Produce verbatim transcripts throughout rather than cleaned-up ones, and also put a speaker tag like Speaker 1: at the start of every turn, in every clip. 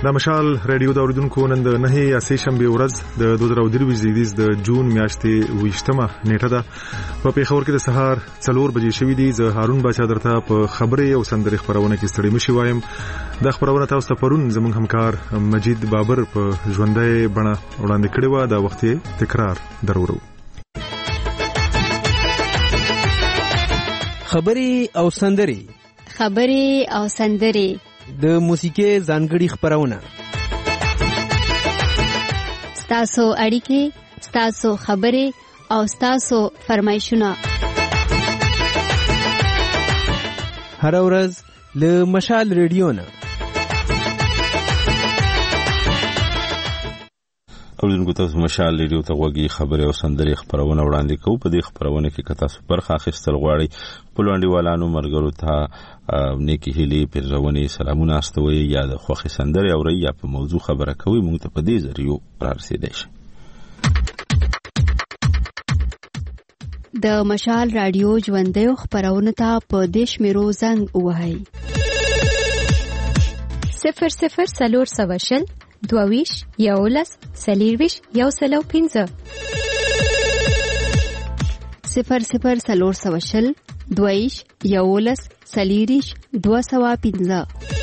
Speaker 1: د مشال رادیو د اوریدونکو نن د نهه یا سه شنبه ورځ د دوه زره درویشت زیږدیز د جون میاشتې ویشتمه نیټه ده. په پیښور کې د سهار څلور بجې شوې دي. زه هارون باچا درته په خبرې او سندرې خبرونه کې ستړي مشي وایم. د خبرونه تاسو ته پرون زموږ همکار مجید بابر په ژوندۍ بڼه وړاندې کړې و. دا وخت تکرار درورو.
Speaker 2: خبرې او سندرې
Speaker 3: خبرې او سندرې
Speaker 2: د موسیقي ځانګړي خبرونه
Speaker 3: ستاسو اړیکې ستاسو خبرې او ستاسو فرمایشونه
Speaker 2: هر ورځ له مشال ریډیو نه.
Speaker 4: اوریدونکو تاسو مشال ریډیو ته غوږی خبرې او سندرې خبرونه وړاندې کوو. په دې خبرونه کې که تاسو برخه اخیستل غواړئ خپلو انډیوالانو مرګرو ته نیکی هیلې پیرزونې سلامونه استوئ یا د خوښې سندرې اورئ یا په موضوع خبره کوئ موږ ته په دې ذریعو را رسېدی شئ.
Speaker 3: د مشال رادیو ژوندیو خپرونو ته په دې شمیرو زنګ ووهئ:
Speaker 5: صفر صفر څلور سوه شل دوهویش یولس څلېرویش یو سل او پنځه
Speaker 3: صفر صفر څلور سوه شل دوهویش یولس څلېرویش دوه سوه پنځه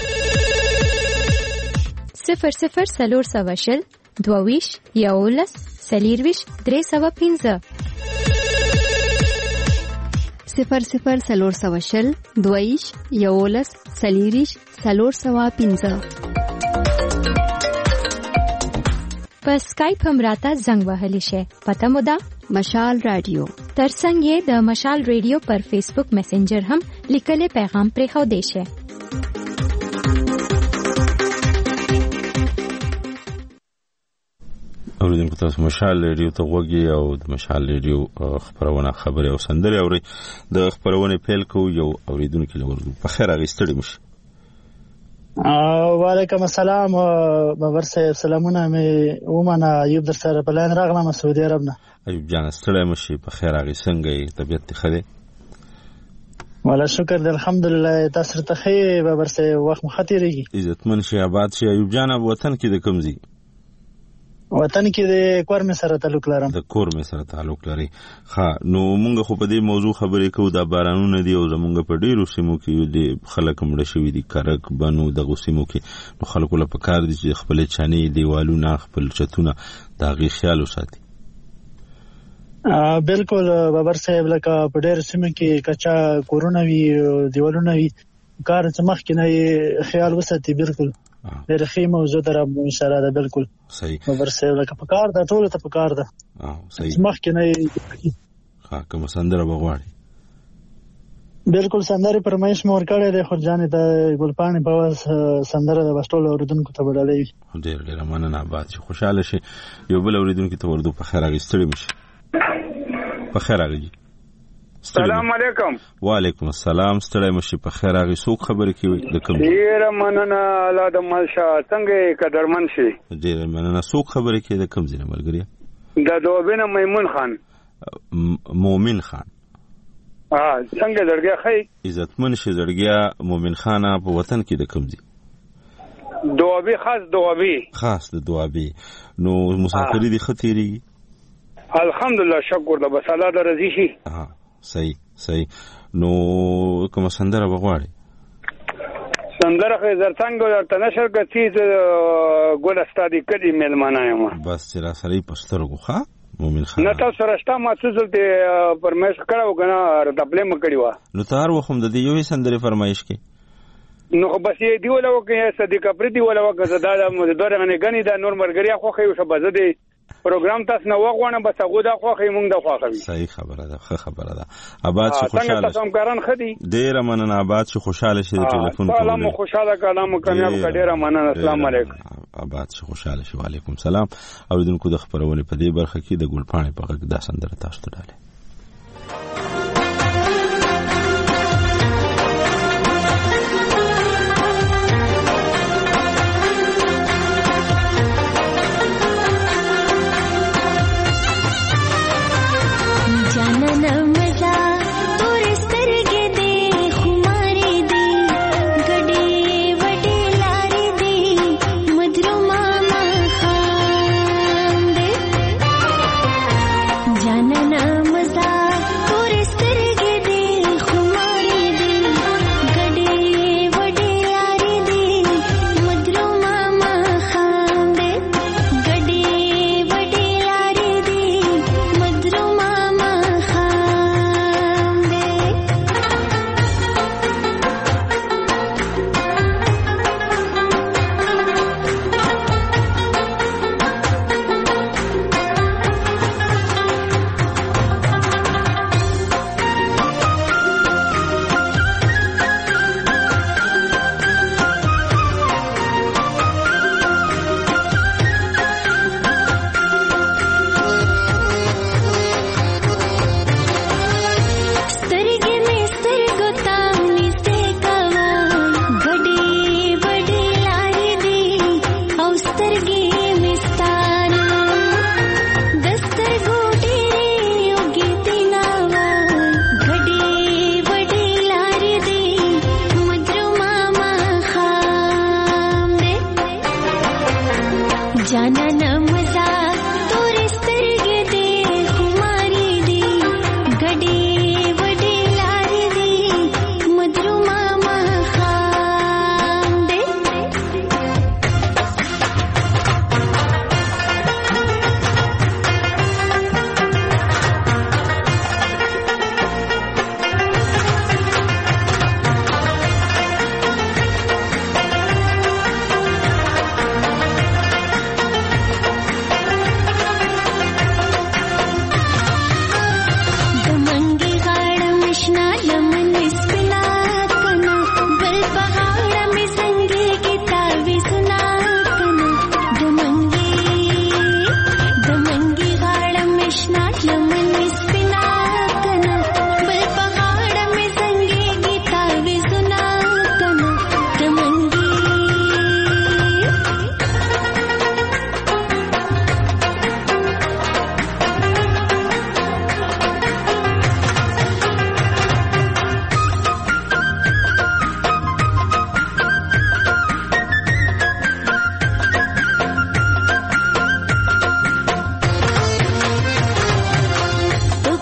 Speaker 5: صفر صفر څلور سوه شل دوهویش یولس څلېرویش درې سوه پنځه
Speaker 3: صفر صفر څلور سوه شل دوهویش یولس څلېرویش څلور سوه پنځه.
Speaker 5: په اسکایپ هم راته زنګ وهلی شي. پته مو ده
Speaker 3: مشال رادیو.
Speaker 5: ترڅنګ یې د مشال رادیو پر فیسبوک میسنجر هم لیکلي پیغام پرې خو دی شي.
Speaker 4: اوریدونکو تاسو مشال رادیو ته غوږی او د مشال رادیو خبرونه خبرې او سندرې اورئ. د خبرونه پیل کوو. یو اوریدونکو لورو په خیر اغستړي مشه.
Speaker 6: وعلیکم السلام بابر صاحب، سلامونه مې ومنه. ایوب در سره په لاین راغلم سعودي عرب نه.
Speaker 4: ایوب جان ستړی مشي، په خیر اغې څنګه یې؟ طبیعت دې ښه دی؟
Speaker 6: والا شکر دی الحمدلله. تاسو ته ښه بابر صاحب؟ وخت مو ښه تېرېږي؟
Speaker 4: عزتمن شي، آباد شي. ایوب جان اب وطن کې د کوم ځای؟
Speaker 6: وطن کې د کور مې سره تعلق لرم.
Speaker 4: د کور مې سره تعلق لري. ښه، نو مونږ خو په دې موضوع خبرې کوو. دا بارانونه دي او زمونږ په ډېرو سیمو کې د خلک مړه شوي دي، کرک بنو دغو سیمو کې. نو خلکو له پکار دي چې خپلې چانې دیوالونه خپل چتونه د هغې خیال وساتي.
Speaker 6: بالکل بابر صاحب، لکه په ډېرو سیمو کې کچا کورونه وي، دیوالونه وي، کار چې مخکې نه خیال وساتي. بالکل ډېر ښه موضوع ده، اشاره ده. بالکل
Speaker 4: صحیح
Speaker 6: بابر صاحب، لکه په کار ده، ټولو ته په کار ده.
Speaker 4: صحیح
Speaker 6: مخکې نه
Speaker 4: ښه کومه سندره به غواړي؟
Speaker 6: بالکل سندرې فرمایش مې ورکړی دی. خو جانې د ګلپاڼې په اواز سندره د بس ټولو اورېدونکو ته به ډالۍ وي.
Speaker 4: ډېر ډېره مننه. آباد شي، خوشحاله شي. یو بل اورېدونکي ته وردو. په خیر راغلي، ستړي مه شي. په خیر راغلي.
Speaker 7: سلام علیکم.
Speaker 4: وعلیکم السلام. ستړی مشي، په خیر راغی. څوک خبرې کوي؟ د کوم؟
Speaker 7: ډېره مننه الله د ملشه. څنګه یې قدرمن شي؟
Speaker 4: ډېره مننه. څوک خبرې کوي؟ د کوم ځای نه ملګري؟
Speaker 7: د دوبۍ نه میمون خان.
Speaker 4: مومن خان.
Speaker 7: ها څنګه زړګیا ښه؟
Speaker 4: عزتمن شي زړګیا. مومن خانه په وطن کې د کوم ځای؟
Speaker 7: دوبۍ، خاص دوبۍ.
Speaker 4: خاص د دوبۍ. نو مسافري دي ښه تېرېږي؟
Speaker 7: الحمدلله شکر ده. بس الله د رضي شي.
Speaker 4: ها صحیح صحیح. نو کومه سندره به غواړې؟
Speaker 7: سندره خو زر څنګه درته نشر کړي چې ګل ستا د کلي مېلمانه یم.
Speaker 4: بس چې را سره یې په سترګو. ښه مومن خان،
Speaker 7: نه تاسو سره شته؟ ما څه دلته فرمایش کړی و که نه تپلې مې کړې وه.
Speaker 4: نو ته هر وخت هم د دې یوې سندرې فرمایش کوې؟
Speaker 7: نو خو بس یې دې وله وکړې یا صدیق افریدي وله وکړه. زه دا دوه رغنې ګڼې دا نور ملګري خوښوي شه به زه دې پروګرام تاسو نه وغواړم، بس هغوی دا خوښوي، موږ دا خوښوي.
Speaker 4: صحیح خبره ده، ښه خبره ده. آباد شي، خوشحاله شي.
Speaker 7: څنګه تاسو همکاران ښه دي؟
Speaker 4: ډېره مننه. آباد شي، خوشحاله شي. د ټلیفون
Speaker 7: کولو الله مو خوشحاله کړه، الله مو کامیاب کړه. ډېره مننه. السلام علیکم.
Speaker 4: آباد شي، خوشحاله شي. وعلیکم سلام. اوریدونکو د خپرونې په دې برخه کې د ګلپاڼې په غږ دا سندره تاسو ته ډالۍ.
Speaker 8: मधुर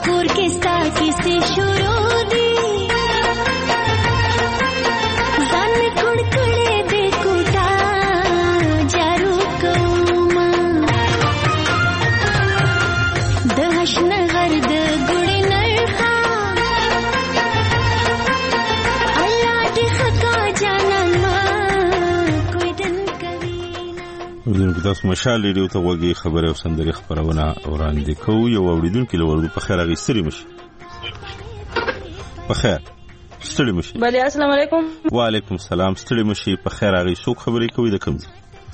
Speaker 8: پکور کې ستا کیسې شروع دي ځان مې کړ کړې دې کوټه جارو کوما د حشنغر د ګړې نرخه الله دې خکا جانان ما کوئی دن کوي
Speaker 4: ورته تاسو مشال ریډیو ته وګي خبره او سندري خبرونه وړاندې کوو یو اوریدونکو له ورته په خیر غي ستړي مشي په خیر ستړي مشي
Speaker 9: بله السلام علیکم
Speaker 4: وعلیکم السلام ستړي مشي په خیر غي څوک خبرې کوي د کوم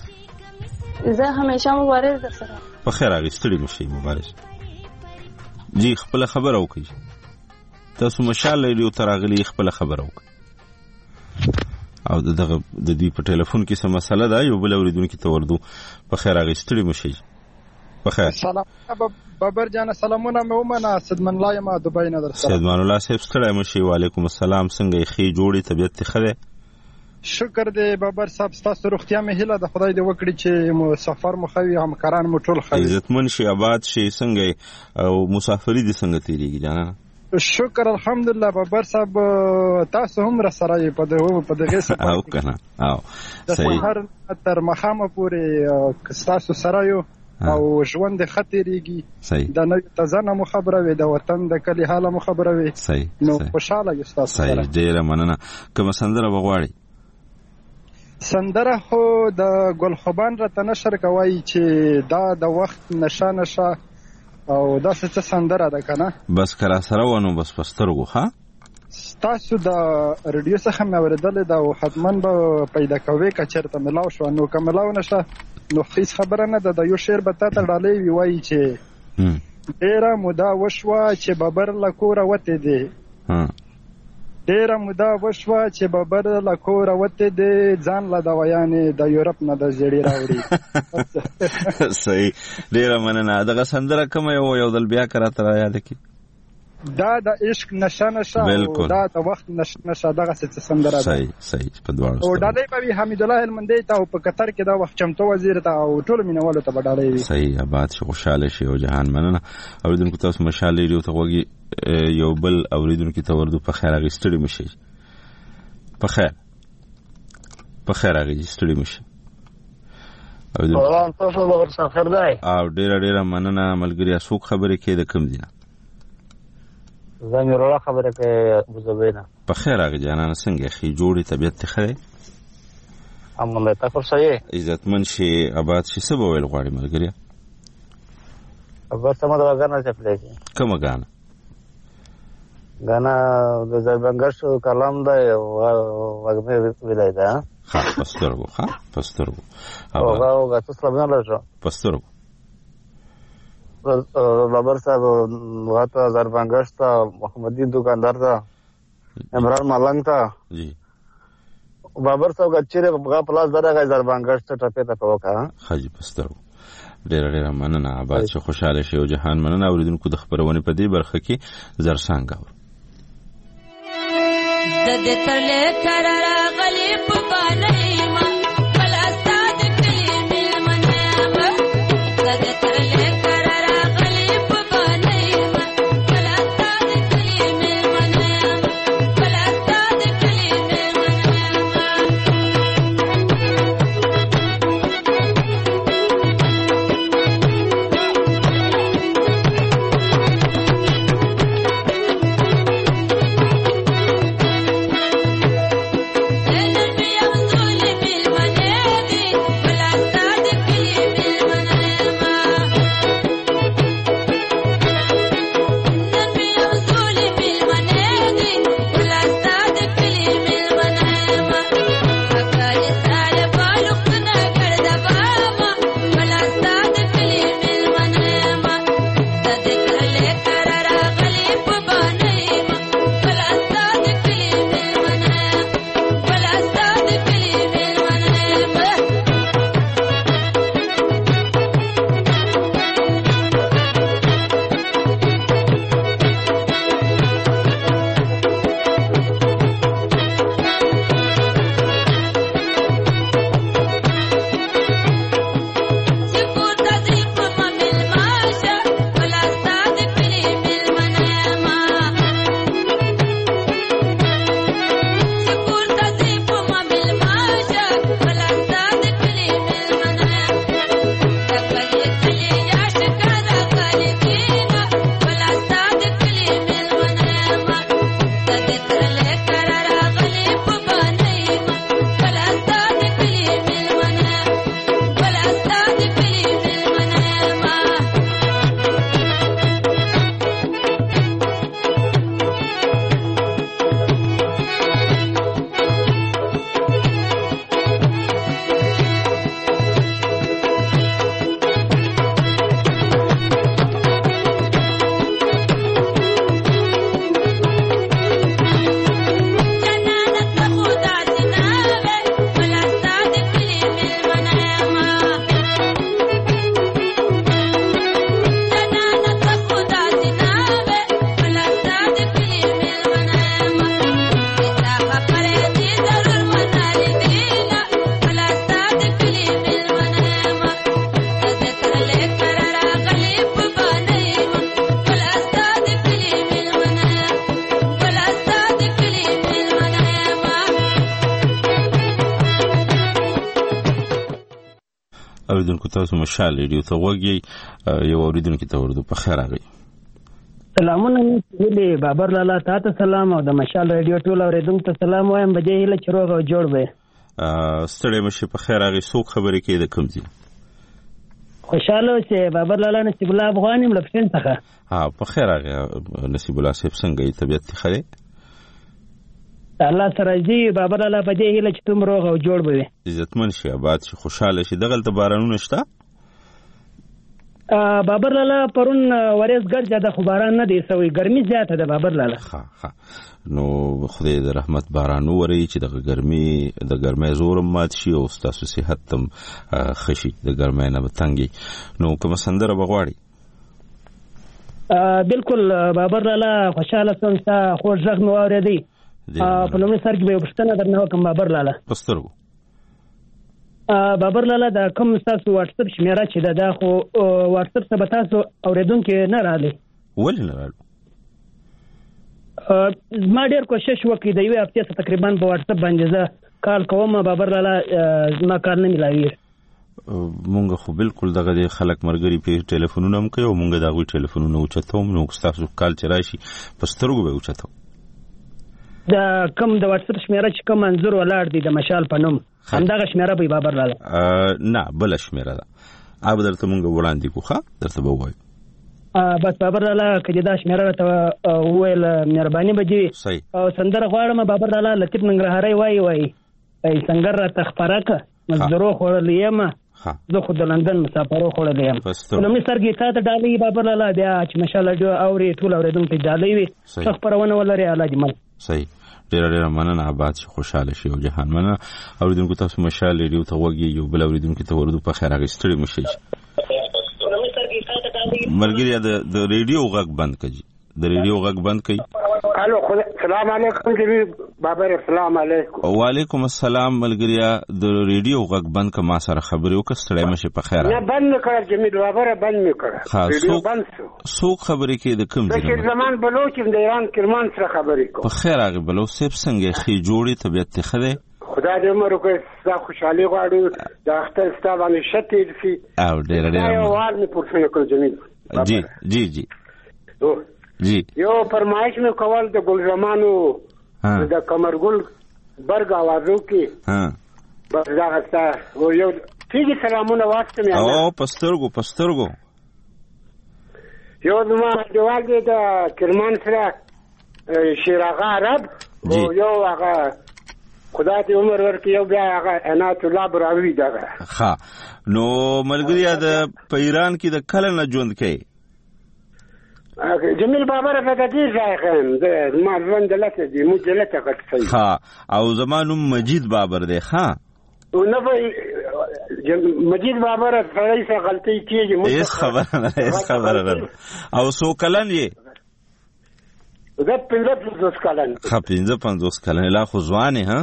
Speaker 9: زه همیشه مبارز در سره
Speaker 4: په خیر غي ستړي مشي مبارز جی خپل خبر او کوي تاسو مشال ریډیو ته راغلي خپل خبر او کوي او دغه د دې په ټلیفون کې څه مسله ده یو بل اوریدونکو ته وردو په خیر غي ستړي مشي په خیر
Speaker 10: سلام بابر جان سلامونه مې ومنه سیدمن الله ما دبي نه در سره
Speaker 4: سیدمن الله صاحب ستړي مشي وعلیکم السلام څنګه خې جوړي طبيعت خره
Speaker 10: شکر دې بابر صاحب تاسو روغتیا مې هله د خدای دې وکړي چې مسافر مخوي همکاران مو ټول خوي
Speaker 4: عزتمن شي آباد شي څنګه او مسافری دې څنګه تیریږي جانا
Speaker 10: شکر الحمدلله بابر صاحب تاسو هم را سره په دغه په دغه سره
Speaker 4: او کنه او
Speaker 10: صحیح هر تر مخامه پورې تاسو سره یو او ژوند خطرېږي د نوې تازه مو خبره وي د وطن د کلی حاله مو خبره وي
Speaker 4: صحیح
Speaker 10: نو خوشاله یو تاسو
Speaker 4: صحیح ډیره مننه کوم سندره بغواړي
Speaker 10: سندره هو د ګل خوبان راته نشر کوي چې دا د وخت نشه نشه او دا څه سندره ده کنه
Speaker 4: بس کرا سره ونه بس پسترغو ها
Speaker 10: تاسو د رادیو څخه مې اوریدل دا او حتمن به پیدا کوي که چیرته ملاو شو نو کملاو نشه نو هیڅ خبره نه ده د یو شعر به تاسو ډالې وی وایي چې ډیره مودا وشوه چې بابر لکوره وته دي ډیره مودا وشوه چې بابر لکوره وته دي ځان لا د ویانې د یورپ نه د زړی راوړي
Speaker 4: صحیح ډیره مننه دغه سندره کوم یو یو دل بیا کرا تر یاد کی
Speaker 10: دا د عشق نشه نشه او دا د وخت نشه نشه دغه څه سندره ده
Speaker 4: صحیح صحیح په دواړو
Speaker 10: او ډالۍ به حمید الله المندی ته او په قطر کې دا وخت چمتو وزیر ته او ټول مینوالو ته ډالۍ
Speaker 4: صحیح آباد شي خوشاله شي او جهان مننه اوریدونکو تاسو مشالې ریو ته وګي یو بل اوریدونکو ته وردو په خیر غستړي مشي په خیر په خیر غستړي مشي
Speaker 11: او تاسو له ورسره خیر دی
Speaker 4: او ډیر ډیر مننه ملګری اسوک خبرې کې د کم دینه
Speaker 11: زمير الله خبره کوي ابو زبینا
Speaker 4: په خیر هغه جانان څنګه خې جوړي طبيعت خره
Speaker 11: امله تاسو صحیح
Speaker 4: عزتمن شي آباد شي سبا ویل غواړي ملګری
Speaker 11: ابا سم دا غانا څه پلی
Speaker 4: کومه غانا
Speaker 11: غانا د زربنګش کلام دا وګمه ویلای دا
Speaker 4: ها پسترغو ها پسترغو
Speaker 11: او هغه تاسو لبنان راځو
Speaker 4: پسترغو
Speaker 11: بابر صاحب وغاتا زربنگش تا محمدی دکاندار تا عمران ملنگ تا
Speaker 4: جی
Speaker 11: بابر صاحب اچھی رے بغا پلاس دارا گئی زربنگش تا ٹپے تا پوکا
Speaker 4: خاجی پسترو ډیر ډیر مننه آباد شو خوشاله شي او جهان مننه اوریدونکو د خبرونه په دې برخه کې زرسانګ او
Speaker 8: د دې تله کرارا غلی په باندې ما بل استاد کلی مل منه د دې تله Yeah.
Speaker 4: تاسو مشال ریډیو ته وګورئ یو اوریدونکو ته ورته په خیر راغی.
Speaker 12: سلامونه ویلي بابر لالا تاسو سلام او د مشال ریډیو ټول اوریدونکو ته سلام وایم. بجې هله چروغ او جوړ به
Speaker 4: ستړي مشه په خیر راغی. څوک خبرې کوي د کوم ځای؟
Speaker 12: خوشاله چې بابر لالا نصیب الله افغان یم لپسین څخه.
Speaker 4: ها په خیر راغی نصیب الله صاحب څنګه یې طبیعت خره؟
Speaker 12: الله سره دې بابر لالا په دې هله چې تم روغ او جوړ به
Speaker 4: عزتمن شي آباد شي خوشاله شي. دغه ته بارانونه شته؟
Speaker 12: بابر لالا پرون ورځ ګرځه د خو باران نه دی سوی ګرمي زیاته ده بابر لالا.
Speaker 4: ها ها نو خدای د رحمت باران ووري چې د ګرمي د ګرمۍ زور مات شي او تاسو صحت تم خشي د ګرمۍ نه بتنګي. نو کوم سندره بغواړي؟
Speaker 12: بالکل بابر لالا خوشاله سم تا خو ځغ نو اورېدی په لومړي سر کې به پښتنه درنه کوم بابر لالا
Speaker 4: پسترو
Speaker 12: بابر لالا دا کوم تاسو واتس اپ شمیره چې دا خو واتس اپ ته تاسو اوریدونکو نه راځي.
Speaker 4: ولې نه راځي؟
Speaker 12: ما ډېر کوشش وکړ د یو هفته تقریبا په واتس اپ باندې زه کال کوم بابر لالا ما کار نه ملاوي.
Speaker 4: مونږ خو بالکل دغه د خلک مرګري په ټلیفونونه هم کوي او مونږ دغه ټلیفونونه اوچتو نو تاسو کال چې راشي پسترګو به اوچتو.
Speaker 12: دا کوم د واتس اپ شمیره چې کوم منظور ولاړ دی د مشال په نوم همدغه شمیره به بابر لالا
Speaker 4: نه بل شمیره ده اب درته مونږ وړاندې کوخه درته به وایو.
Speaker 12: بس بابر لالا کله دا شمیره ته ویل مهرباني بجی او سندره غواړم بابر لالا لطیف ننګرهاري وای وای ای څنګه را تخپراکه مزدورو خورلیم زه خو د لندن مسافرو خورلیم نو سرګی تا ته ډالي بابر لالا بیا چې مشال ډیو اوري ټول اوریدونکو ډالي وي خبرونه ولري الله جمال.
Speaker 4: صحیح ډیر ډیر مننه آباد شي خوشاله شي او جهان مننه. اوریدونکو تاسو مشال ریډیو ته وګورئ یو بل اوریدونکو ته ورته په خیر راغستړي مشي. مرګریا د ریډیو غږ بند کړي د ریډیو غږ بند کړي.
Speaker 13: الو السلام علیکم جناب بابر السلام علیکم.
Speaker 4: وعلیکم السلام ملګریا د ریډیو غږ بند ک ما سره خبرې وکړې مشه په خیر.
Speaker 13: نه بند کړ جمید بابر بند کړ ریډیو بند شو.
Speaker 4: سو خبرې کې د کوم ځای؟
Speaker 13: د زمان بلوچ د ایران کرمان سره خبرې کو.
Speaker 4: په خیر هغه بلوچ سپ څنګه خي جوړي طبيعت خده
Speaker 13: خدای دې عمر وکړي زه خوشحالي غواړم د اختر ستاسو باندې شته دي
Speaker 4: او ډېر ډېر
Speaker 13: یو وار می پورته کړ جمید.
Speaker 4: جی جی جی جی
Speaker 13: یو فرمایش مې کول د ګل زمانو د کمرګل برګ आवाजو کې ها بس دا غستا و یو تیږي سلامونه واسطه مې
Speaker 4: او پسترګو پسترګو
Speaker 13: یو ما جواب دې د کرمان سره شیراغه عرب او یو هغه خدای دې عمر ورکړي یو بیا هغه عنایت الله براوی دغه.
Speaker 4: ها نو ملګریا د په ایران کې د کله نه ژوند کوي؟
Speaker 13: جمیل بابا را په دې ځای خم د ما ژوند لته دي مجلته کټ.
Speaker 4: ها او زمانو مجید بابر دی. ها
Speaker 13: نو مجید بابا را سړی څه غلطي کیږي
Speaker 4: هیڅ خبره نه هیڅ خبره نه. او سو کلن یې؟
Speaker 13: زه پنځه پنځوس کلن.
Speaker 4: ها پنځه پنځوس کلن لا خو ځوانې. ها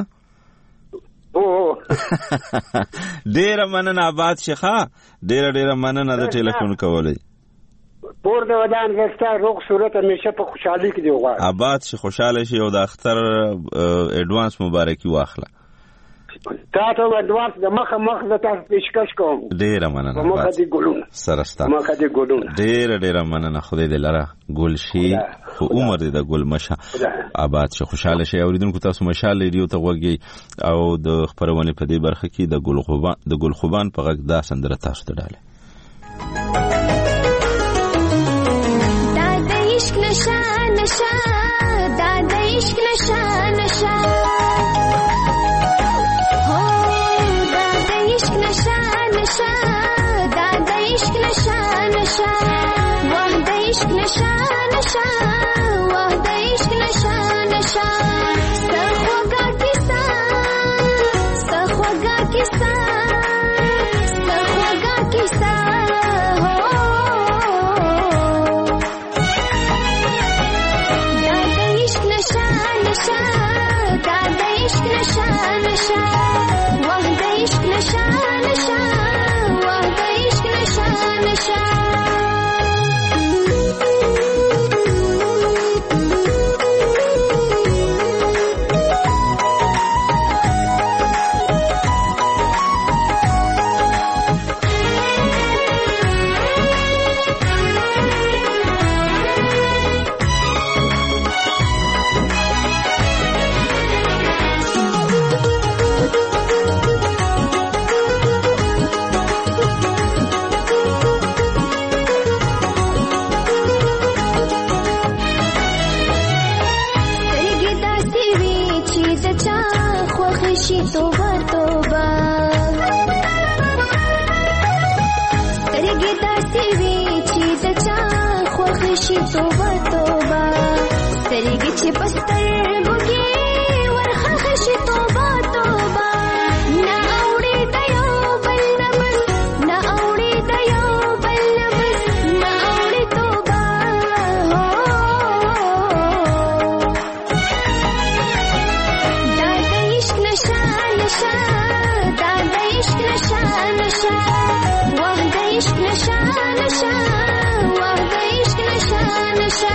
Speaker 4: ډیره مننه آباد شيخه ډیره ډیره مننه د ټلیفون کولای.
Speaker 13: پور د ودان زستا روغ صورت همیشه په خوشحالي کې دی غواړم.
Speaker 4: آباد شي خوشاله شي او د اختر اډوانس مبارکي واخله.
Speaker 13: تاسو اډوانس د مخه مخ د تاسو پیشکش کوم.
Speaker 4: ډیره مننه
Speaker 13: مخه دی ګلونه
Speaker 4: سرستا
Speaker 13: مخه دی ګلونه
Speaker 4: ډیره ډیره مننه خدای دې لره ګل شي خو عمر دې د ګل مشه آباد شي خوشاله شي. اوریدونکو تاسو مشال ریډیو ته وګورئ او د خبرونه په دې برخه کې د ګل خوبان د ګل خوبان په غږ دا سندره تاسو ته ډاله.
Speaker 8: دا د عشق نشه نشه دا د عشق نشه نشه هو دا د عشق نشه نشه دا د عشق نشه نشه واه د عشق نشه نشه واه د عشق نشه نشه سخوګه کیسه سخوګه کیسه سخوګه کیسه شي توبه توبه سترګې داسې وي چې د چا خوښ شي توبه توبه سترګې چې په سترګو کې ورخښ شي توبه توبه نه اوړي د یو بل نه بس نه اوړي د یو بل نه بس نه اوړي توبه دا د عشق نشه نشه دا د عشق نشه نشه واه د عشق نشه نشه واه د عشق نشه نشه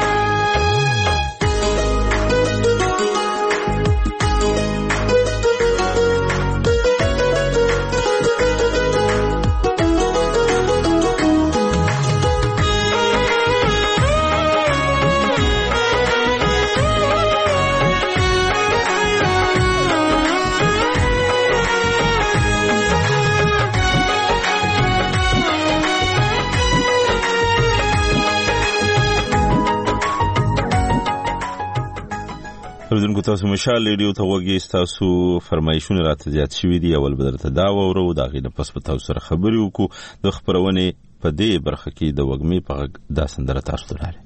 Speaker 4: اوریدونکو تاسو مشال ریډیو ته وګورئ تاسو فرمایشونه راته زیات شوي دي اول بدرته دا وورو دا غي د پس په تاسو سره خبرې وکړو د خبرونه په دې برخه کې د وګمې په دا سندره تاسو ته لري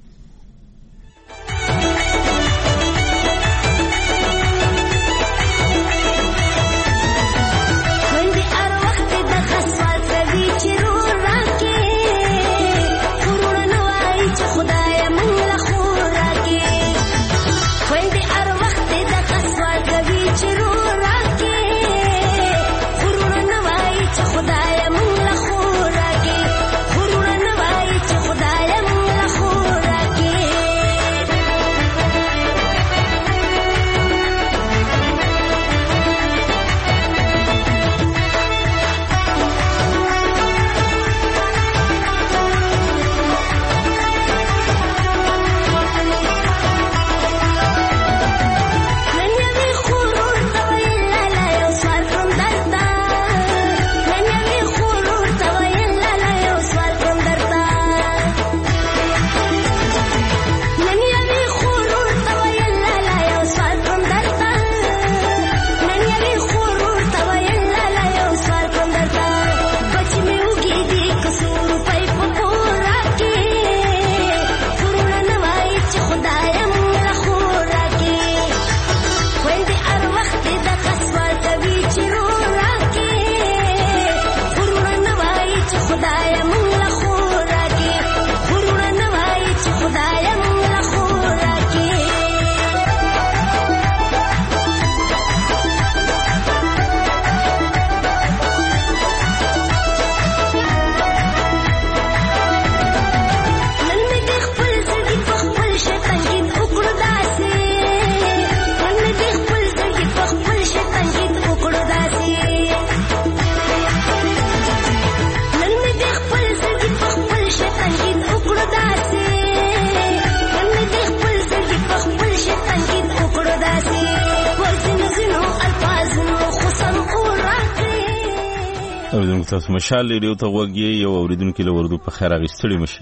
Speaker 4: اوریدونکو تاسو مشال ریډیو ته وګورئ یو اوریدونکو له وردو په خیر اغستړي مشه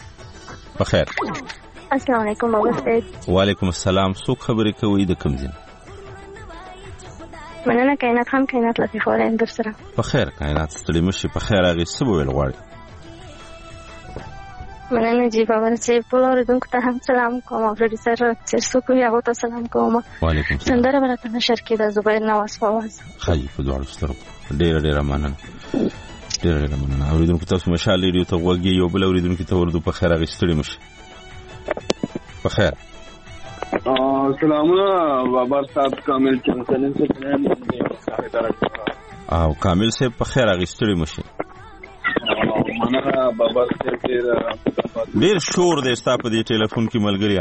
Speaker 4: په خیر
Speaker 9: السلام علیکم بابا صاحب
Speaker 4: وعلیکم السلام څوک خبرې کوي د کوم ځای
Speaker 9: مننه کائنات هم کائنات لطیف ولایم در سره
Speaker 4: په خیر کائنات ستړي مشه په خیر اغستې ویل غواړي
Speaker 9: مننه جی بابا صاحب ټول اوریدونکو ته هم سلام کوم او ډېر سره چې څوک یې هغه ته سلام کوم
Speaker 4: وعلیکم السلام
Speaker 9: سندره ورته نشر کې د زبیر نواز فواز
Speaker 4: خاجي په دوړ سترګو ډېر ډېر مننه ډېر ډېر مننه اوریدونکو تاسو مشال ریډیو ته وګورئ یو بل اوریدونکو ته ورته په خیر اغستړي مشه په خیر
Speaker 14: سلامونه بابا صاحب کامل چنسلن سے
Speaker 4: او کامل صاحب په خیر اغستړي مشه
Speaker 14: مننه بابا صاحب
Speaker 4: ډېر شور دی ستا په دې ټلیفون کې ملګریا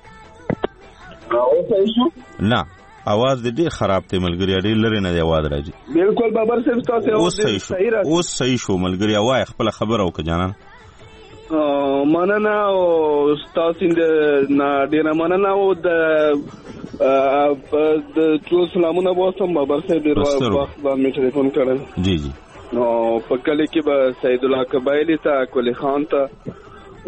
Speaker 14: او صحیح شو
Speaker 4: نه आवाज دې خراب ته ملګریا ډېر لري نه دی आवाज راځي
Speaker 14: بالکل بابا صاحب تاسو
Speaker 4: اوس صحیح شو اوس صحیح شو ملګریا وای خپل خبر او که جانان
Speaker 14: مننه او تاسو نه ډېر مننه او د د ټول سلامونه واسم بابا صاحب ډېر وخت باندې ټلیفون کړل
Speaker 4: جی جی
Speaker 14: نو په کله کې به سید الله قبایلی ته کولی خان ته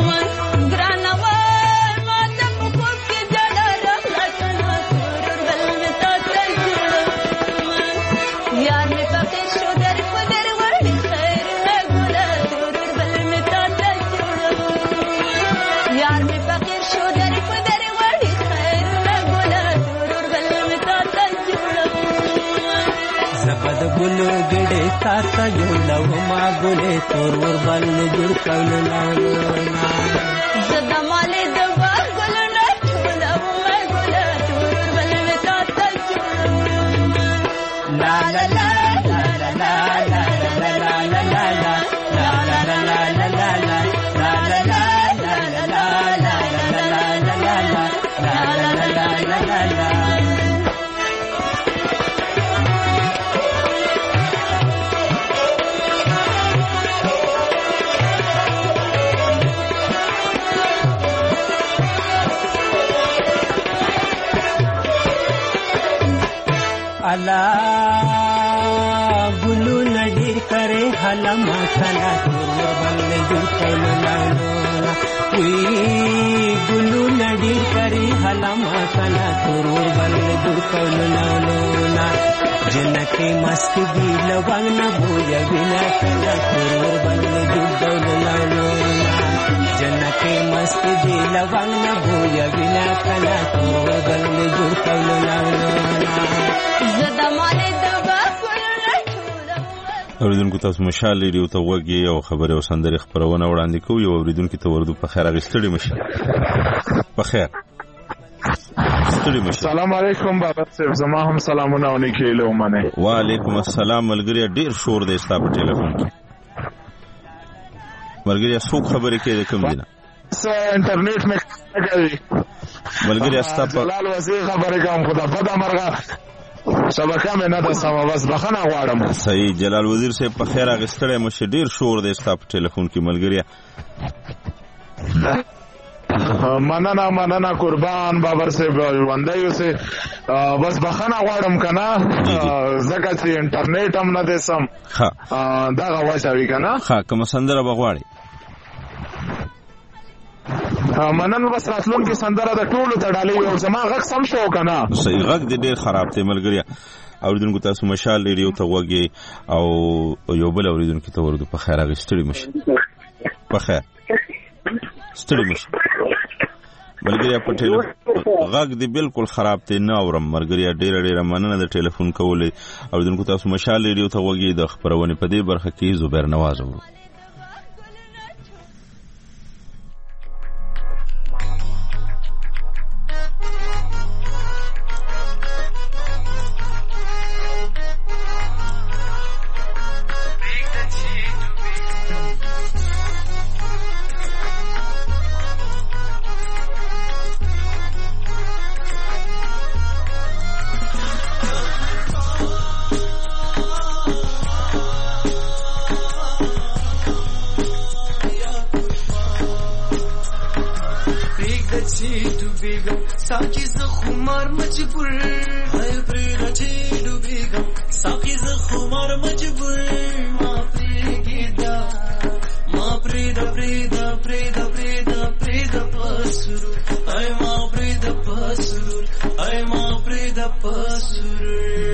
Speaker 2: جنبد ګلو ګډې تا ته جوړو ما ګلې تور ور بل جوړ کول لاله
Speaker 8: زدا مالې د ګلو نه ټولو ما ګلې تور بل تا ته جوړو لا لا لا لا لا لا لا لا لا لا لا
Speaker 2: अला गुलू नडीर करे हला मसाला तोर बल जुड़ कौलो लालो कोई गुलू नडीर करे हला मसाला तोर बल जुड़ कौलो लालो ना जनके मस्त दी लवंग न भोज बिना कला तोर बल जुड़ कौलो लालो जनके मस्त दी लवंग न भोज बिना कला तोर बल जुड़ कौलो लालो
Speaker 4: اوریدونکو تاسو مشال ریډیو ته وګورئ او خبره او سندره خبرونه وړاندې کوي او اوریدونکو ته ورده په خیر غستړي مشه په خیر ستړي مشه.
Speaker 15: السلام علیکم بابا صاحب، زما هم سلامونه ونی کېلو منه.
Speaker 4: وعلیکم السلام ملګری، ډیر شور دی ستاسو په ټلیفون کې. ملګری څوک خبرې کوي کوم دینه؟
Speaker 15: س انټرنیټ مې کوي
Speaker 4: ملګری ستاسو
Speaker 15: جلال وزیر خبرې کوم، خدا پدا مرغه شبکه مې نه ده سمه، بس بخنه غواړم.
Speaker 4: صحیح. جلال وزیر صاحب په خیر اغستړی مشه، ډیر شور دی ستاسو په ټلیفون کې ملګری.
Speaker 15: مننه مننه قربان بابر صاحب وندایو سه، بس بخنه غواړم کنه زکه چې انټرنیټ هم نه ده سم.
Speaker 4: ها
Speaker 15: دا غواړی کنه.
Speaker 4: ها کوم سندره بغواړي؟
Speaker 15: منن بس راتلون کې سندره د ټولو تړالې او زما غږ سم شو کنه.
Speaker 4: صحیح، غږ دې ډیر خراب دی ملګری. اوریدونکو تاسو مشال ریډیو ته وګورئ او یو بل اوریدونکو ته ورته په خیر غستړي مشه. په خیر ستړي مشه ملګری. په ټلیفون غږ دې بالکل خراب دی، نه اورم ملګری. ډیر ډیر مننه د ټلیفون کولې. اوریدونکو تاسو مشال ریډیو ته وګورئ د خبرونه په دې برخه کې زبیر نواز وو.
Speaker 16: साकी ज खुमार मजबूर हाय प्रेरा जी डूबेगा साकी ज खुमार मजबूर मा प्रेगिदा मा प्रेदा प्रेदा प्रेदा प्रेदा प्रेदा पसुर हाय मा प्रेदा पसुर हाय मा प्रेदा पसुर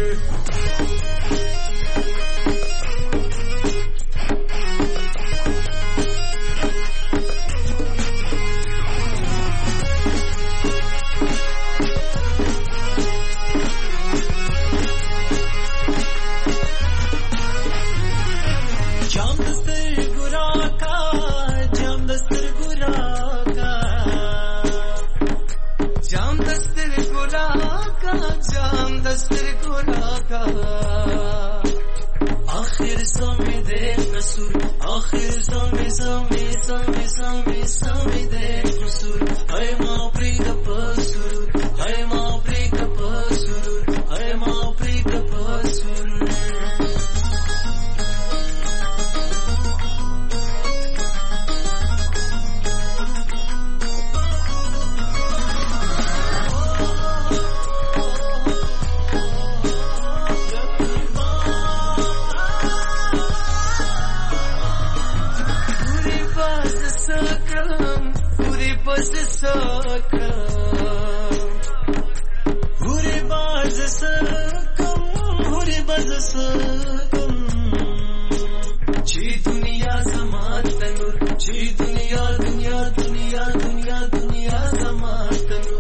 Speaker 16: आखिर समय दे कसूर आखिर समय समय समय समय समय दे कसूर हाय माँ प्रीत पसुर हाय माँ प्रीत पसुर हाय माँ प्रीत पसुर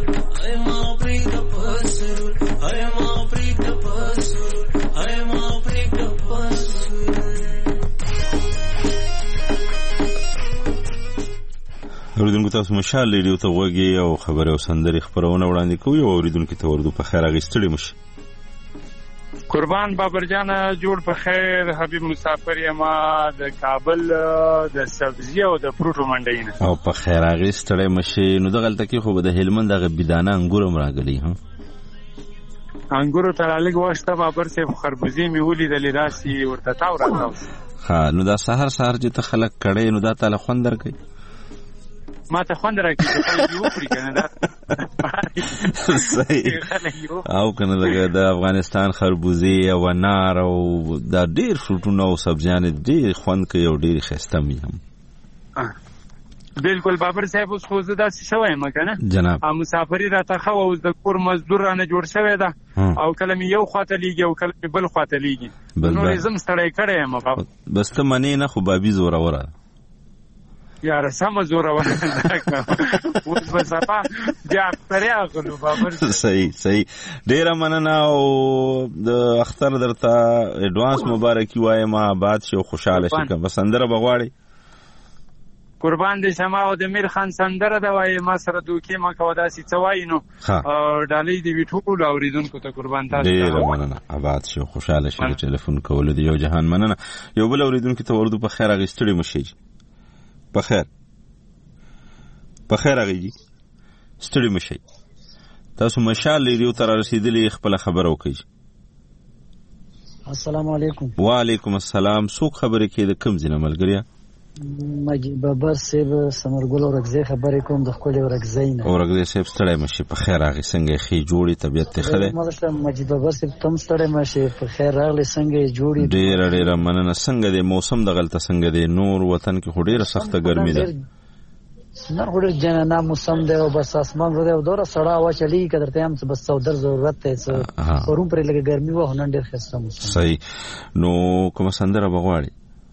Speaker 16: I am a
Speaker 4: اوریدونکو تاسو مشال ریډیو ته وګورئ او خبره او سندري خبرونه وړاندې کوي او اوریدونکو ته ورته په خیر اغستړي مشي.
Speaker 17: قربان بابر جان جوړ په خیر. حبیب مسافر یما د کابل د سبزی او د فروټو منډی نه
Speaker 4: او په خیر اغستړي مشي. نو دغه تلکی خو د هلمند دغه بيدانه انګور راغلي ها
Speaker 17: انګورو ترالیګ واسطه بابر سه خربوزي می ولې د لیداسي ورته تاو راځو.
Speaker 4: ها نو دا سحر سحر چې ته خلک کړي نو دا تعالی خوندر کوي
Speaker 17: ما ته خوند راکې چې یو پرې کنه دا
Speaker 4: صحیح او کنه د افغانستان خربوزي او انار او دا ډیر فروټونه او سبزیان ډیر خوند کوي او ډیر خسته مې هم
Speaker 17: بالکل بابر صاحب اوس خو زدا شوی مکنه
Speaker 4: جناب
Speaker 17: ا مسافری راته خو اوس د کور مزدور رانه جوړ شوی دا او کلمې یو خواته لیږي او کلمې بل خواته لیږي نو زم ستړی کړی یم بابا
Speaker 4: بس ته منی نه خو بابي زوره وره
Speaker 17: یار سم زوره وره اوس په صفه بیا تریا غلو بابر
Speaker 4: صحیح صحیح ډیر مننه او د اختر درته اډوانس مبارکي وایم آباد شو خوشاله شې بس اندره بغواړي
Speaker 17: قربان دې شمه او د میر خان سندره دا وای ما سره دوکې ما کو داسې څوای نو ډالۍ دی وټول اوریدونکو ته قربان تاسو
Speaker 4: ډیر مننه آباد شو خوشاله شې ټلیفون کول دی یو جهان مننه یو بل اوریدونکو ته ورته په خیر اغستړي مشي په خیر په خیر اغيږي ستړي مشي تاسو مشال لري تر رسیدلې خپل خبر وکړي.
Speaker 18: السلام علیکم.
Speaker 4: وعلیکم السلام. څوک خبرې کې د کم ځنه ملګریا
Speaker 18: مجید بابر صاحب سمرګل اورګزی خبرې کوم د خپل اورګزی نه
Speaker 4: اورګزی صاحب ستړی مشي په خیر راغی څنګه خې جوړی طبيعت ته خله
Speaker 18: ماته مجید بابر صاحب تم ستړی مشي په خیر راغلی څنګه جوړی
Speaker 4: ډیر ډیر مننه. څنګه د موسم د غلطه څنګه د نور وطن کې خډيره سخته ګرمي ده
Speaker 18: نن خډير جنا موسم دی او بس اسمان ورته او دوره سړا وا چلی کدرته هم بس څو در ضرورت ته پروم پر لګ ګرمي و نن ډیر خسته موسم
Speaker 4: صحیح. نو کوم سندره بغواړي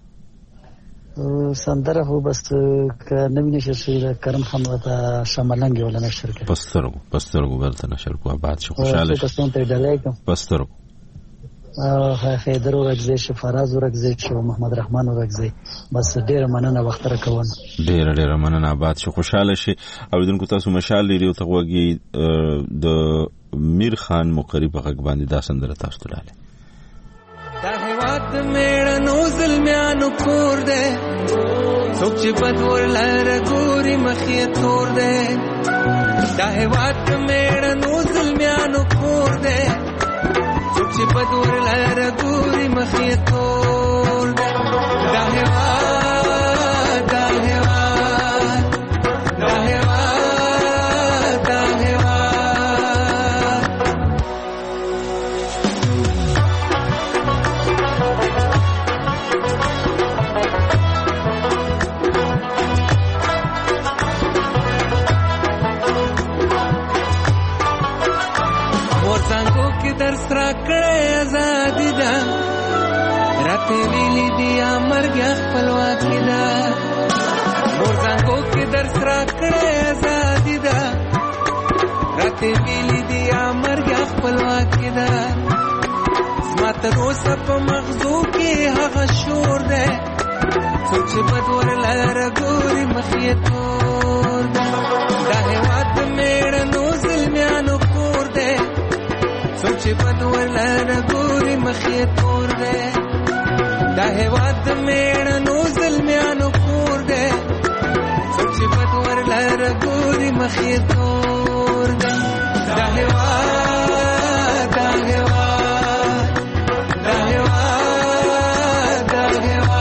Speaker 18: سندره هو بس ک نوینه شې کرم خمرته شمالنګ ولا نشر کې
Speaker 4: پسترو پسترو ورته نشر کو آباد شو خوشاله
Speaker 18: شو ته ډلای
Speaker 4: پسترو
Speaker 18: اه خیدر ورغزی شو فراز ورغزی شو محمد رحمان ورغزی بس ډیر مننه وخت را کوون
Speaker 4: ډیر ډیر مننه آباد شو خوشاله شي اوریدونکو تاسو مشال لري او تغوږی د میر خان مقرب غږ باندې دا سندره تاسو ته لاله
Speaker 16: دا هواد میړه نو ظلمیانو کور دے څوک چې بدور لار ګوري مخې تور دے دا هواد میړه نو ظلمیانو کور دے څوک چې بدور لار ګوري مخې تور دے دا هواد دا هواد دا هواد دا هواد در سره کړه آزادی دا راته ویلې دی امرګ خپلواکي دا مور څنګه کې در سره کړه آزادی دا راته ویلې دی امرګ خپلواکي دا سمات روسه په مغزو کې هغه شور ده سوچ بدور لار ګوري مخې تور ده دا هواد میړه نو ظلمیانو کور ده سوچ بدور لار ګوري مخې تور ده دا هواد میړه نو ظلمیانو کور ده سوچ بدور لار ګوري مخې تور ده دا هواد دا هواد دا هواد دا هواد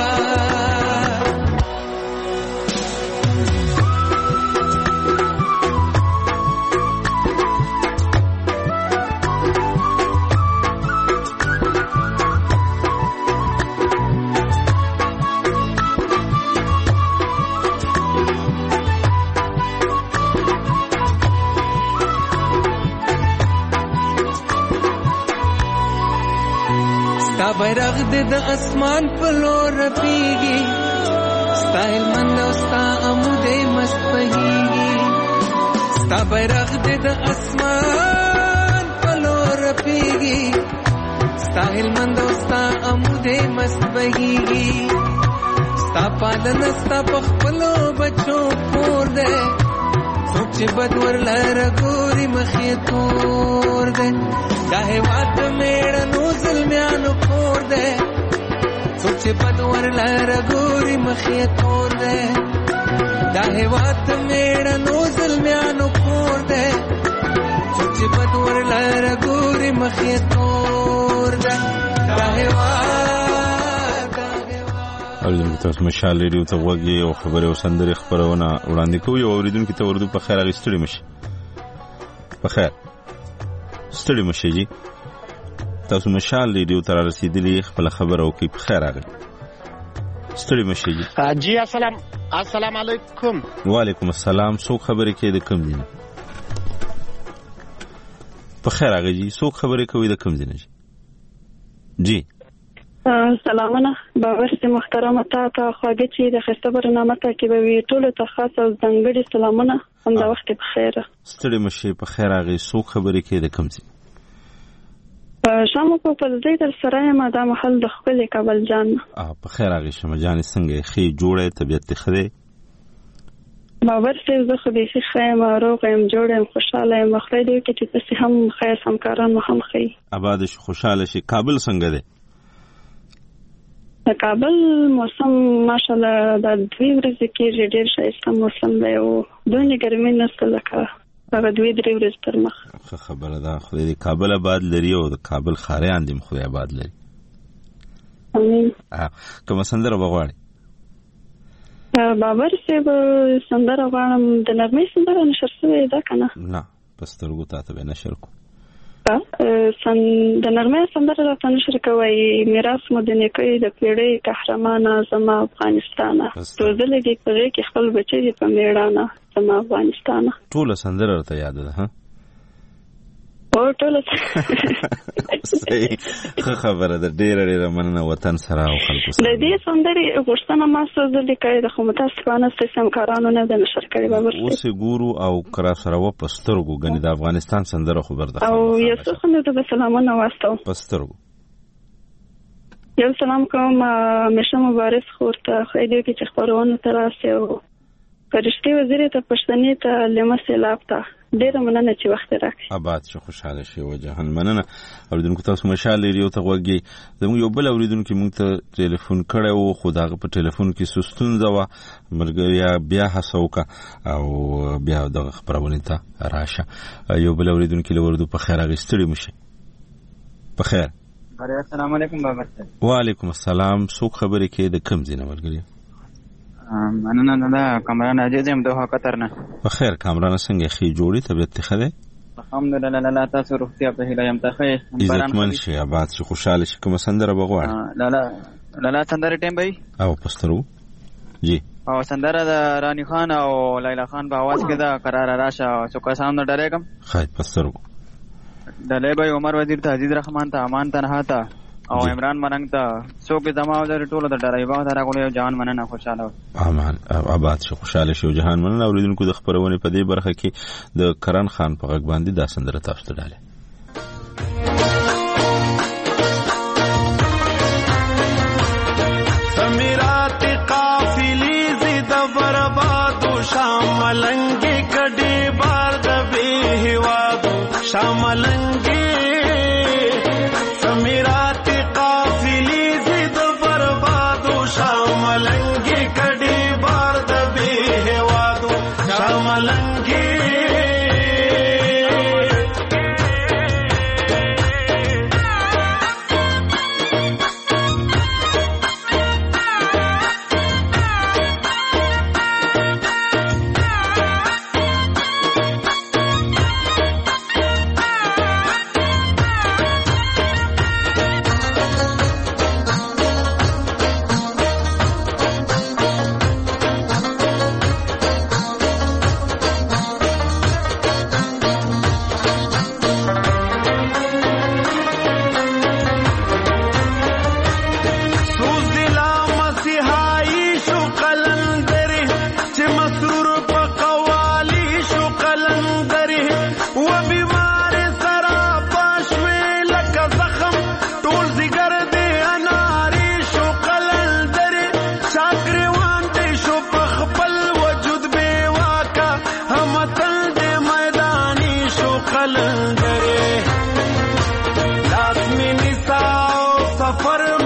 Speaker 16: بیرغ دې د اسمان په لور رپیږي ستایل مند او ستا عمودې مست بهیږي ستا بیرغ دې د اسمان په لور رپیږي ستایل مند او ستا عمودې مست بهیږي
Speaker 19: ستا پالن ستا پخپلو بچو پور دے سوچ بدور لر ګوري مخې تور دے دا هیواد میړنو ظلمیانو کور دے سوچ بدور لر ګوري مخې تور دے دا هیواد میړنو ظلمیانو کور دے سوچ بدور لر ګوري مخې تور دے دا هیواد
Speaker 4: اوریدونکو تاسو مشال ریډیو ته وګورئ او خبرې او سندرې خبرونه وړاندې کوي او اوریدونکو ته ورته په خیر اغستړي مشي په خیر ستړي مشي جی تاسو مشال ریډیو ته رسیدلی خپل خبر او کې په خیر راغلی ستړي مشي جی
Speaker 20: جی السلام السلام علیکم
Speaker 4: وعلیکم السلام څوک خبرې کوي د کوم دین په خیر راغلی جی څوک خبرې کوي د کوم دین جی جی
Speaker 21: سلامونه باور سي محترم تا ته خواږه چې د خسته برنامه ته کې به وي ټول ته خاص او ځانګړي سلامونه هم د وخت په خیر
Speaker 4: ستړي مشي په خیر راغی څوک خبرې کوي د کوم ځای
Speaker 21: شامو په پلځي تر سره ما د محل د خپل کابل جان
Speaker 4: په خیر راغی شمه جان څنګه خې جوړه طبيعت خره
Speaker 21: باور سي زه خو به خیم روغ يم جوړ يم خوشاله يم خدای دې کې چې تاسو هم خیر همکاران هم خي
Speaker 4: آباد شي خوشاله شي کابل څنګه ده
Speaker 21: د کابل موسم ماشاءالله د دوی ورځې کې ډېر ښایسته موسم دی او دونه ګرمي نشته لکه هغه دوی درې ورځې تر مخ
Speaker 4: خبره ده خدای دې کابل آباد لري او د کابل خاریان دې خدای آباد لري
Speaker 21: امين
Speaker 4: کوم سندره وغواړي
Speaker 21: بابر صاحب سندره غواړم د نرمۍ سندره نشر شوې ده کنه
Speaker 4: نه پسترګو ته به نشر کو
Speaker 21: سن د نرمۍ سندره راته نشر کوي میراث مدني کوي د پیړۍ قهرمان زما افغانستان روزلې کې پرې کې خپل بچي په میړانه زما افغانستان
Speaker 4: ټول سندره راته یاد ده ها
Speaker 21: او ټول
Speaker 4: صحیح خبره ده ډېر ډېر مننه وطن سره او خلکو سره
Speaker 21: د دې سندري غوښتنه ما سوزلې کوي د خمتاس کانه سیستم کارانو نه د نشر کوي بابر
Speaker 4: اوس ګورو او کرا سره و پسترګو غني د افغانستان سندره خبر ده
Speaker 21: او یسو خنه د سلامونه واسطو
Speaker 4: پسترګو
Speaker 21: یو سلام کوم مشه مبارک خورته خیدو کې چې خبرونه تراسه او فرشتي وزیر ته پښتنې ته لمسه لافته ډېر مننه چې وخت راکړي
Speaker 4: آباد شو خوشاله شي او جهان مننه اوریدونکو تاسو مشال ریډیو ته وګورئ زموږ یو بل اوریدونکو موږ ته ټلیفون کړو او خدای په ټلیفون کې سستون ځوا مرګیا بیا حسوکا او بیا د خبرونه ته راشه یو بل اوریدونکو له وردو په خیر غستړي مشي په خیر
Speaker 22: السلام علیکم بابا
Speaker 4: وعلیکم السلام څوک خبرې کوي د کم ځای نه ورګړي
Speaker 22: مننه نه کامران عزیز هم دوه قطر نه
Speaker 4: بخیر کامران څنګه خې جوړي طبيعت خده
Speaker 22: الحمدلله لا تاسو روغتیا په هیله يم ته خې
Speaker 4: عزتمن شي آباد شي خوشاله شي کوم سندره بغواړ
Speaker 22: لا لا لا سندره ټیم بای
Speaker 4: او پسترو جی
Speaker 22: او سندره د رانی خان او لیلا خان په आवाज کې دا قرار راشه څو کسان نه ډریګم
Speaker 4: خای پسترو
Speaker 22: د لیبای عمر وزیر ته عزیز رحمان ته امان تنها ته او عمران مرنګ ته څوک دما او در ټولو د ډرایوا درا کولې جهان مننه خوشاله
Speaker 4: امان آباد شو خوشاله شو جهان مننه اوریدونکو د خبرونه په دې برخه کې د کرن خان په غږ باندې دا سندره تاسو ته ډاله
Speaker 23: سمیرات قافلی زید برباد شاملنګ کډي بار د به هوادو شاملنګ سمیرات قافلی زید بربادو شاملنگی کڑی بار دبی هوادو شاملنگی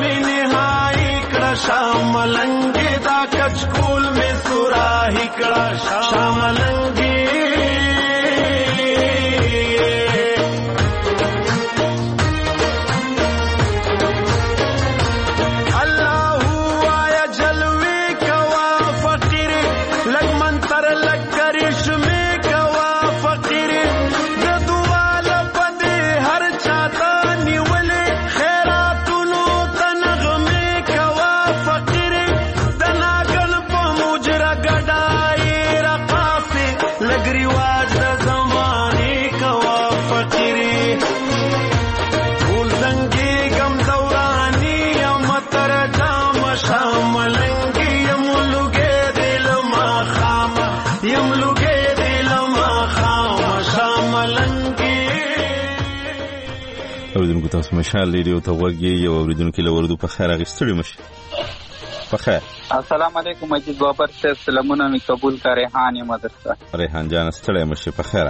Speaker 23: می نهایی کړه شاملنګي دا کچکول می سوراهي کړه شاملنګي
Speaker 4: اوریدونکو تاسو مشال ریډیو ته وګورئ یو اوریدونکو له وردو په خیر اغستړي مشه په خیر
Speaker 1: السلام علیکم مجید بابر صاحب سلامونه می قبول کړئ ریحان مدرسه
Speaker 4: ریحان جان ستړي مشه په خیر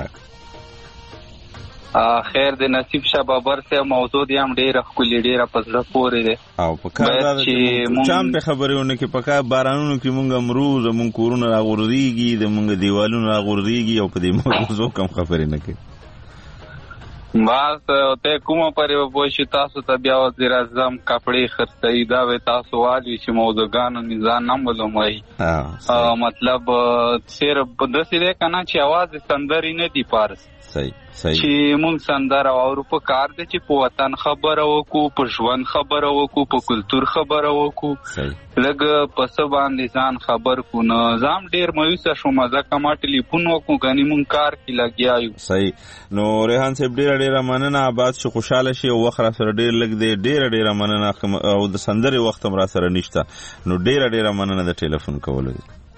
Speaker 1: خیر دې نصیب شه بابر صاحب موضوع دې هم ډیره خولي ډیره پزړه پورې ده
Speaker 4: او په کار دا چې چام په خبرونه کې په کار بارانونو کې مونږ امروز مونږ کورونه راغورځيږي د مونږ دیوالونو راغورځيږي او په دې موضوع کم خبرې نه کوي
Speaker 1: بس ته کومه پرې وښی تاسو ته بیا وزیر اعظم کپڑے خرڅي دا و تاسو والی چې موضوعګانو نظام نه معلومای مطلب صرف د سې کنه چې आवाज سندري نه دی پارس
Speaker 4: صحیح صحیح
Speaker 1: چې مونږ سندره او په کار دي چې په وطن خبره وکړو په ژوند خبره وکړو په کلچر خبره وکړو لګ په څه باندې ځان خبر کو نه ځم ډیر مایوس شوم ځکه ما ټلیفون وکړو غني مونږ کار کې لګیایو
Speaker 4: صحیح نو ریحان صاحب ډیر ډیر مننه آباد شو خوشاله شي او وخت را سره ډیر لګ دی ډیر ډیر مننه او د سندري وخت هم را سره نشته نو ډیر ډیر مننه د ټلیفون کولو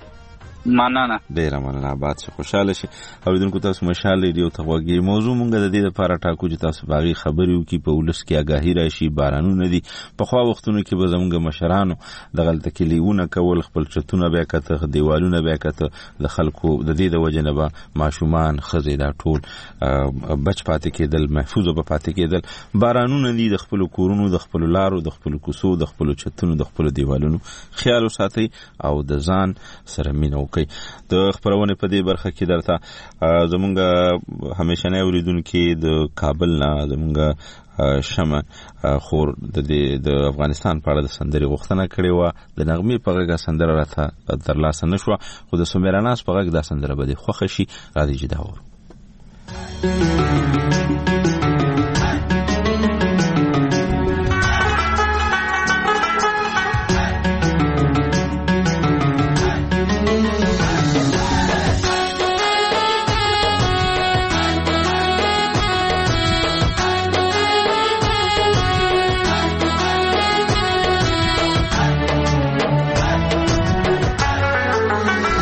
Speaker 1: مننه
Speaker 4: ډیر مننه آباد شو خوشاله شي اوریدونکو تاسو مشال ریډیو ته وګورئ موضوع مونږ د دې لپاره ټاکو چې تاسو باغی خبرې وکړي په ولس کې آگاهی راشي بارانونه دي په خوا وختونو کې به زموږ مشرانو د غلطه کې لیونه کول خپل چتونه به کته دیوالونه به کته د خلکو د دې د وجه نه به ماشومان خزې دا ټول بچ پاتې کېدل محفوظ به پاتې کېدل بارانونه دي د خپل کورونو د خپل لارو د خپل کوڅو د خپل چتونو د خپل دیوالونو خیال وساتئ او د ځان سره مینه د خبرونه په دې برخه کې درته زمونږ همیشنه اوریدونکو د کابل نه زمونږ شمه خور د د افغانستان په اړه د سندري غوښتنه کړې و د نغمې په غږ سندره راته ترلاسه نشو خو د سومراناس په غږ د سندره به خوښ شي راځي چې دا وره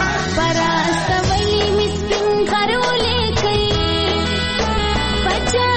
Speaker 8: परास्तवई मिस्पिन करो ले गई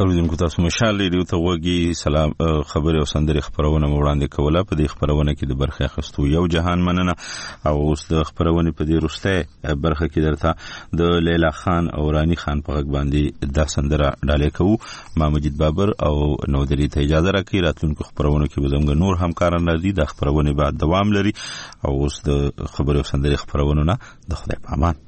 Speaker 4: اوریدونکو تاسو مشال ریډیو ته وګي سلام خبري او سندري خبرونه وړاندې کوله. په دې خبرونه کې د برخه اخستو یو جهان مننه او اوس د خبرونه په دې رسته برخه کې درته د لیلا خان او رانی خان په غږ باندې د سندره ډالې کوو. ما مجید بابر او نودری ته اجازه راکړئ. راتلونکو خبرونه کې به زموږ نور همکاران راځي. د خبرونه بعد دوام لري او اوس د خبري او سندري خبرونه نه د خدای په امان.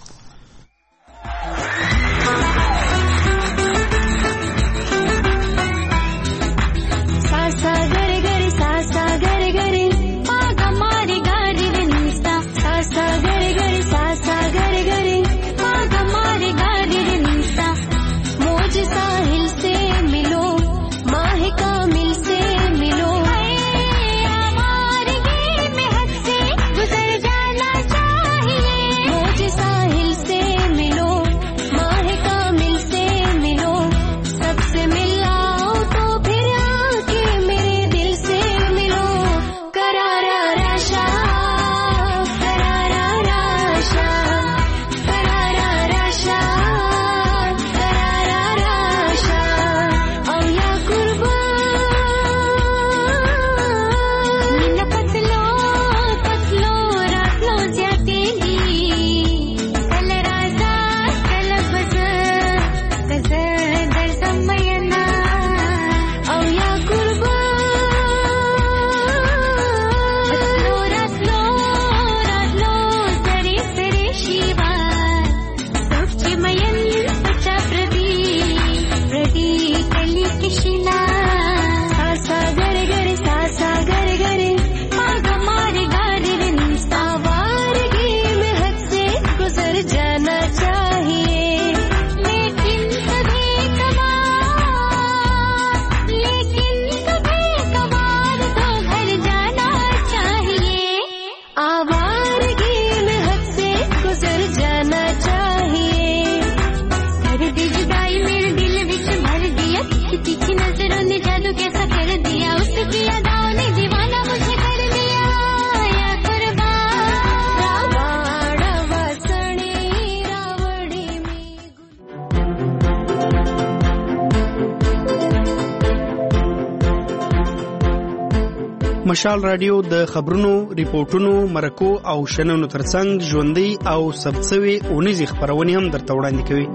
Speaker 3: مشال رادیو د خبرونو، ریپورتونو، مرکو او شننو ترڅنګ ژوندۍ او ثبتسوي اونیزي خبرونه هم درته وړاندې کوي.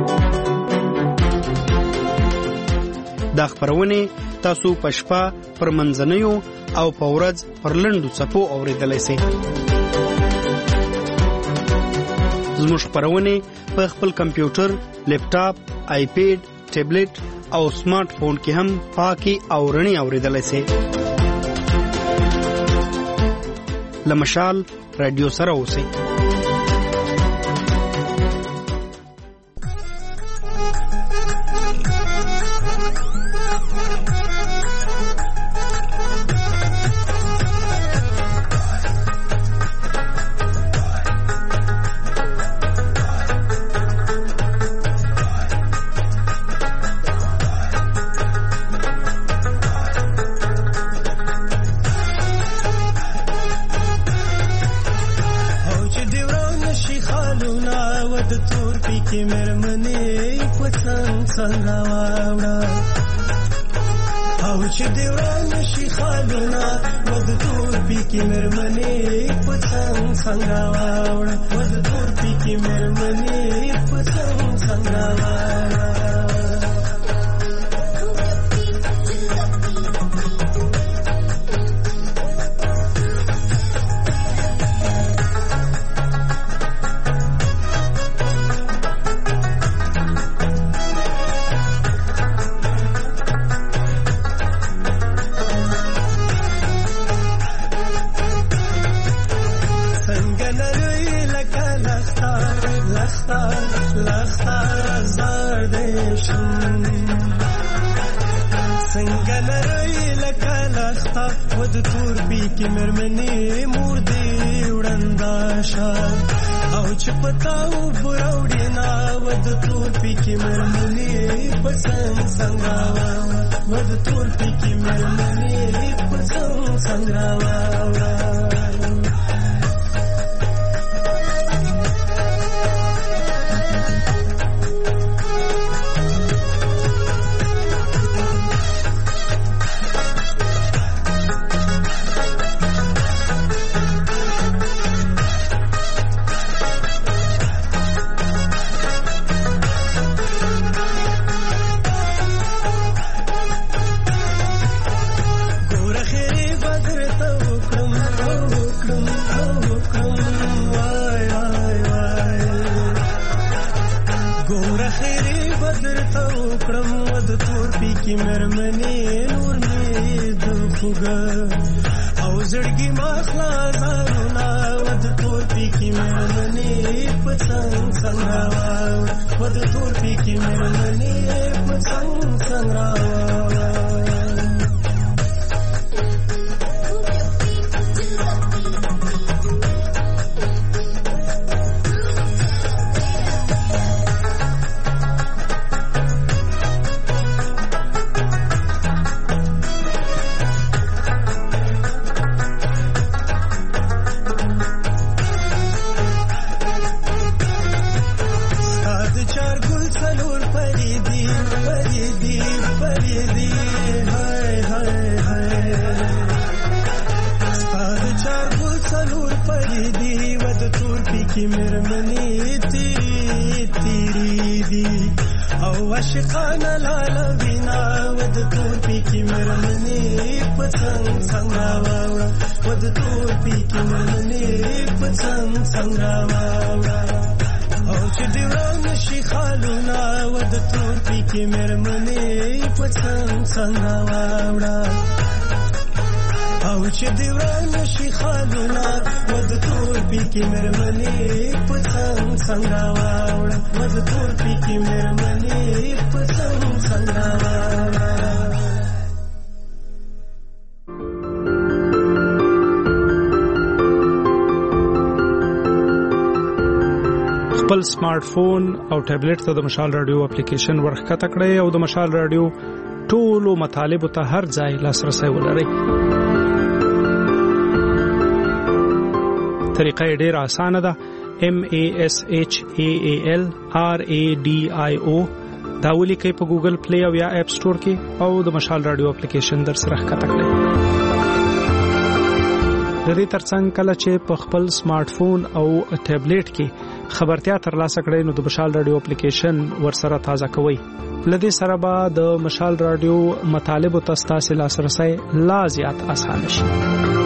Speaker 3: دا خبرونه تاسو په شپه پر منځنیو او په ورځ پر لنډو څپو اوریدلای شئ. زموږ خبرونه په خپل کمپیوټر، لیپټاپ، آیپیډ، ټابلیټ او سمارټ فون کې هم پاکي او رڼي اوریدلای شئ. لمشال رادیو سره اوسئ.
Speaker 23: ورته وکړم ود تور پی کې مرمنې نور مې د خوګه او زړګي ما خلاصونه ود تور پی کې مرمنې پڅنګ څنګه ود تور پی کې مرمنې پڅنګ څنګه عاشقانه لاله وینا ود تور پی کې مرمنې پڅنګ څنګه واوړه ود تور پی کې مرمنې پڅنګ څنګه واوړه او چې دی وران شي خالونه ود تور پی کې مرمنې پڅنګ څنګه واوړه او چې دی وران شي خالونه ود تور پی کې مرمنې پڅنګ څنګه واوړه ود تور پی کې مرمنې پڅنګ څنګه واوړه
Speaker 5: خپل سمارټ فون او ټابلیټ ته د مشال رادیو اپلیکیشن ورخکته کړئ او د مشال رادیو ټولو مطالبه ته هر ځای لاسرسي ولرئ. طریقه ډیره اسانه ده. M A S H A A L R A D I O دا ولیکئ په ګوګل پلی او یا اپ سٹور کې او د مشال رادیو اپلیکیشن در سره ښکته کړئ. د دې ترڅنګ کله چې په خپل سمارټ فون او ټابلیټ کې خبرتیا ترلاسه کړئ نو د مشال رادیو اپلیکیشن ورسره تازه کوئ. لدې سره به د مشال رادیو مطالب او تاسو لاسرسي لا زیات اسانه شي.